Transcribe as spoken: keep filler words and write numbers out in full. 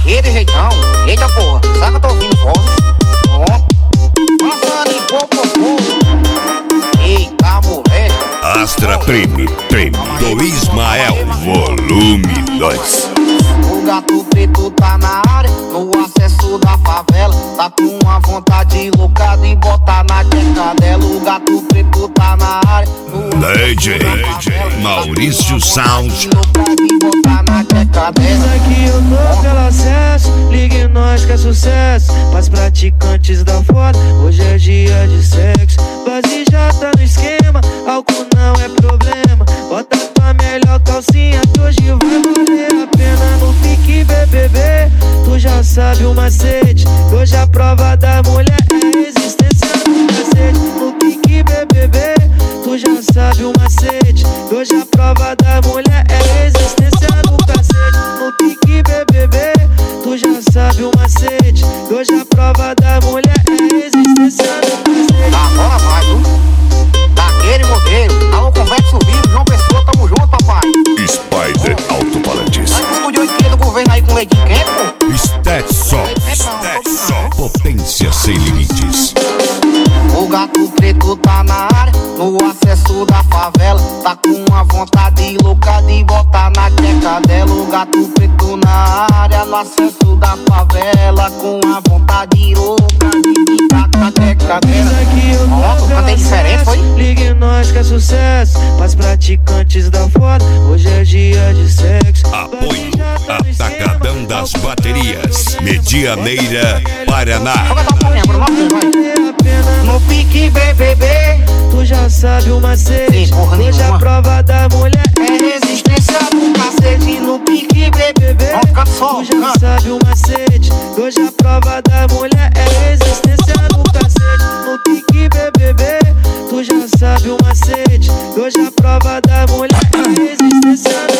daquele jeitão. Eita porra, sabe que eu tô ouvindo voz? Ó, passando em popopô. Eita moleque. Astra Treme, Treme do Ismael, volume dois. O gato preto tá na área, no acesso da favela. Tá com uma vontade louca de botar na tcheca dela. O gato preto tá na área, D J Maurício Sound. de botar na tcheca dela. Diz aqui eu tô pelo acesso, ligue nós que é sucesso. Pras praticantes da foda, hoje é dia de sexo. Base já tá no esquema, álcool não é problema. Bota tua melhor calcinha que hoje vai valer a pena. No pique B B B, tu já sabe o macete. Hoje a prova da mulher é resistência no cacete. No pique B B B, tu já sabe o macete. Hoje a prova da mulher é resistência no cacete. No pique B B B, tu já sabe o macete. Hoje a prova da mulher é resistência no cacete. Da bola vai, viu? Daquele modelo. Alô, Convexo Vivo, João Pessoa, tamo junto, papai. Spider Autopalantes. Vai que explodiu a esquerda do governo aí com leite quente, pô. Stetson, Stetson, potência sem limites. O gato preto tá na área, no acesso da favela. Tá com uma vontade louca de botar na tcheca dela. O gato preto na área, no acesso da favela. Com uma vontade louca de botar na tcheca Diz dela. aqui eu Ó, tô tu cantei diferente, foi? ligue nós que é sucesso. Pras praticantes da foda, hoje é dia de sexo. Apoio Atacadão das Baterias, Medianeira, Paraná. Joga da palminha, Bruno, vai. No pique B B B, Tu já sabe o macete. Sim, porra Hoje nenhuma. a prova da mulher é resistência no cacete. No pique B B B, vamos ficar só, Tu já canta. sabe o macete. Hoje a prova da mulher é resistência no cacete. No pique B B B, tu já sabe o macete. Hoje a prova da mulher é resistência no